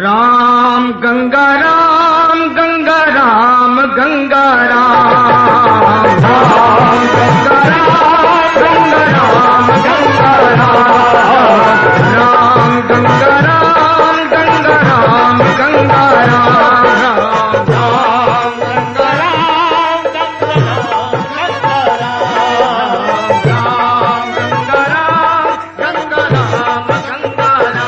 राम गंगा राम गंगा राम गंगा राम राम गंगा राम गंगा राम गंगा राम राम गंगा राम गंगा राम गंगा राम राम राम गंगा राम गंगा राम राम गंगा राम गंगा राम गंगा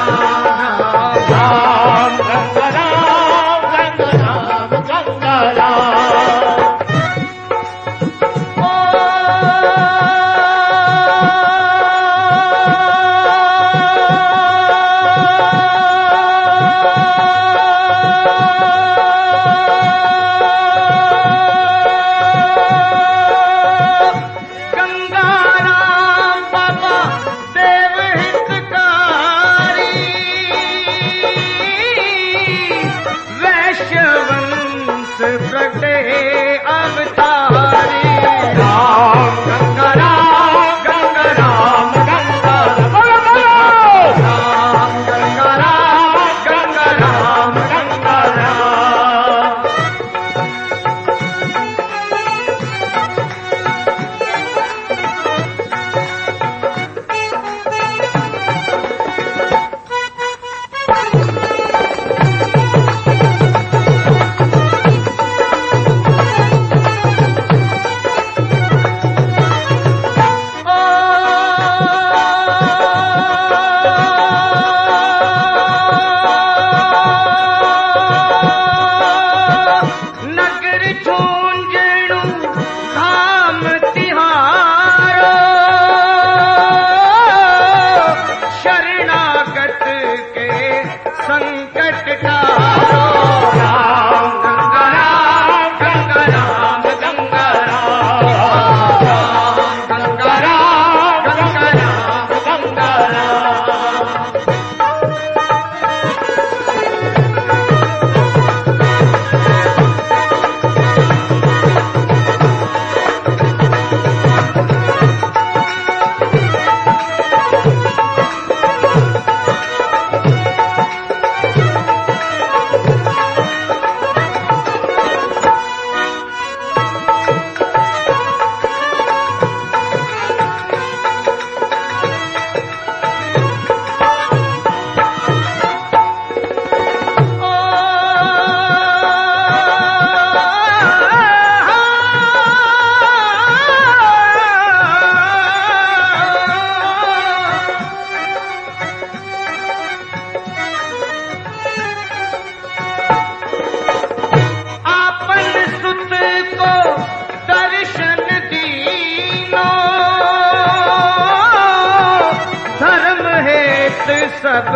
सब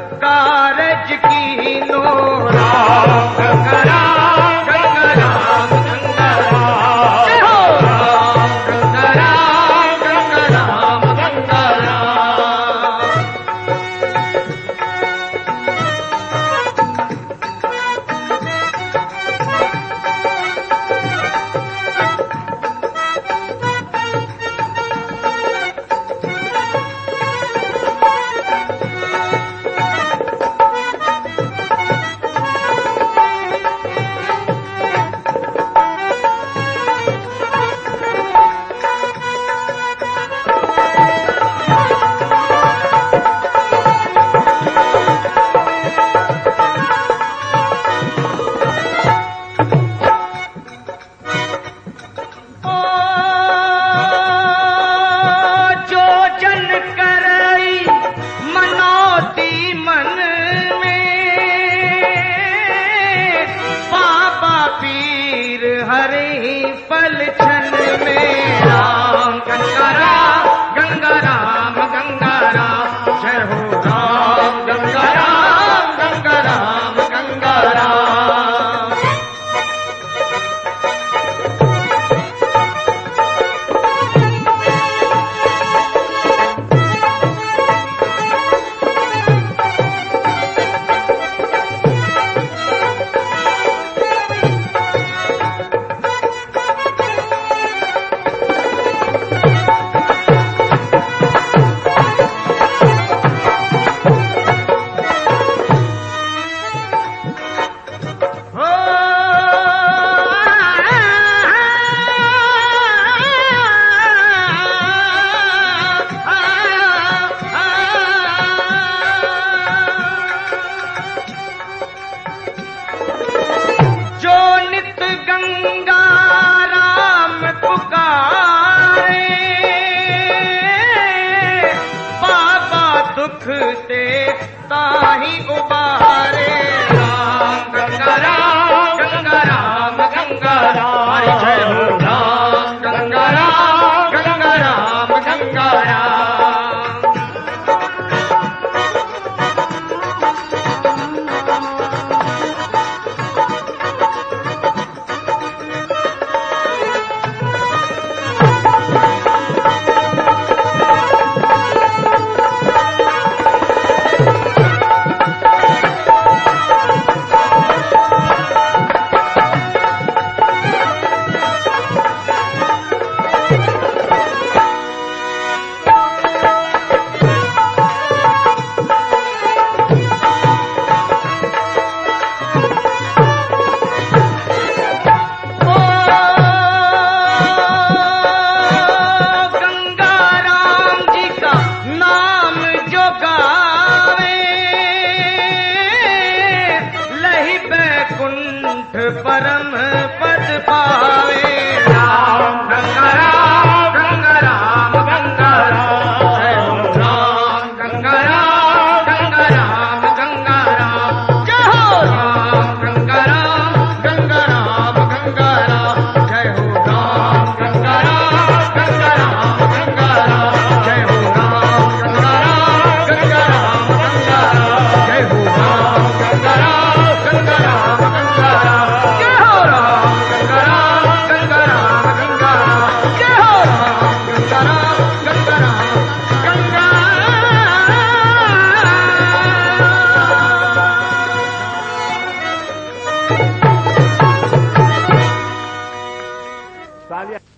कारज कीनो राम गंगा राम गंगा राम गंगा राम जय हो राम गंगा राम गंगा राम गंगा राम पावे राम गंगा राम गंगा राम गंगा राम जय हो राम गंगा राम गंगा राम गंगा राम जय हो राम गंगा राम गंगा राम गंगा राम जय हो राम गंगा राम गंगा राम गंगा राम जय हो राम गंगा राम गंगा राम गंगा राम जय हो राम गंगा राम गंगा राम गंगा राम जय हो राम गंगा राम गंगा राम गंगा राम जय हो राम गंगा राम गंगा राम गंगा तालियां